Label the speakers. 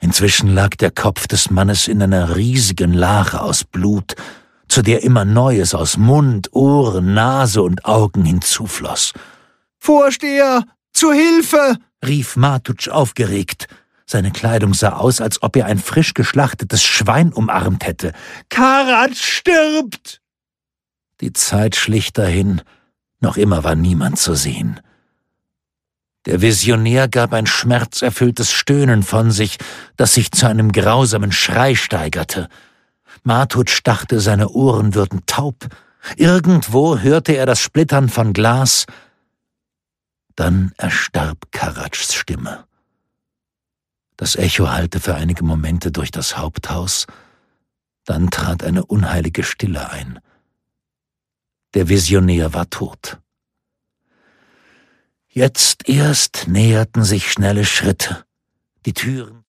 Speaker 1: Inzwischen lag der Kopf des Mannes in einer riesigen Lache aus Blut, zu der immer Neues aus Mund, Ohren, Nase und Augen hinzufloss.
Speaker 2: »Vorsteher, zu Hilfe!«
Speaker 1: rief Matusch aufgeregt. Seine Kleidung sah aus, als ob er ein frisch geschlachtetes Schwein umarmt hätte.
Speaker 2: »Karatsch stirbt!«
Speaker 1: Die Zeit schlich dahin, noch immer war niemand zu sehen. Der Visionär gab ein schmerzerfülltes Stöhnen von sich, das sich zu einem grausamen Schrei steigerte. Matusch dachte, seine Ohren würden taub. Irgendwo hörte er das Splittern von Glas. Dann erstarb Karatschs Stimme. Das Echo hallte für einige Momente durch das Haupthaus. Dann trat eine unheilige Stille ein. Der Visionär war tot. Jetzt erst näherten sich schnelle Schritte. Die Türen